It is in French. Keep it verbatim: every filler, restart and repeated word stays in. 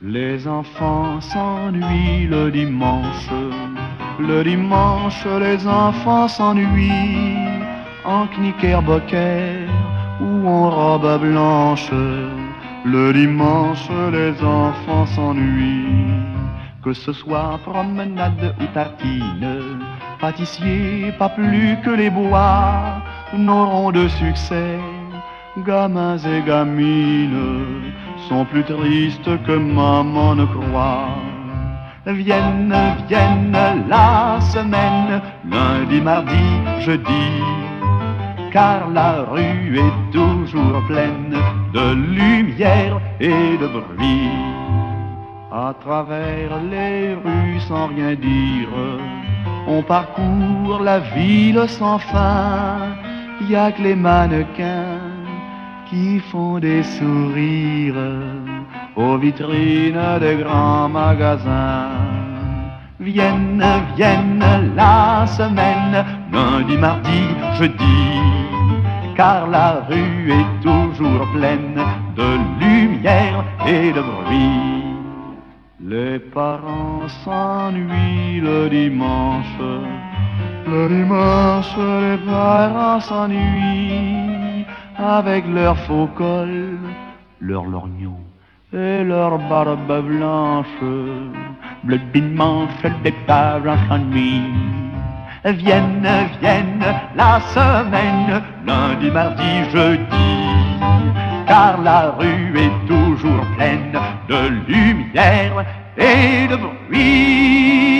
Les enfants s'ennuient le dimanche. Le dimanche, les enfants s'ennuient en knickerbocker ou en robe blanche. Le dimanche, les enfants s'ennuient. Que ce soit promenade ou tartine, pâtissier, pas plus que les bois n'auront de succès. Gamins et gamines sont plus tristes que maman ne croit. Vienne, vienne la semaine, lundi, mardi, jeudi, car la rue est toujours pleine de lumière et de bruit. À travers les rues sans rien dire, on parcourt la ville sans fin. Y a que les mannequins qui font des sourires aux vitrines des grands magasins. Vienne, vienne la semaine, lundi, mardi, jeudi, car la rue est toujours pleine de lumière et de bruit. Les parents s'ennuient le dimanche, le dimanche les parents s'ennuient avec leur faux col, leur lorgnon et leur barbe blanche. Le dimanche les parents s'ennuient. Vienne, vienne la semaine, lundi, mardi, jeudi, car la rue est toujours pleine de lumière et de bruit.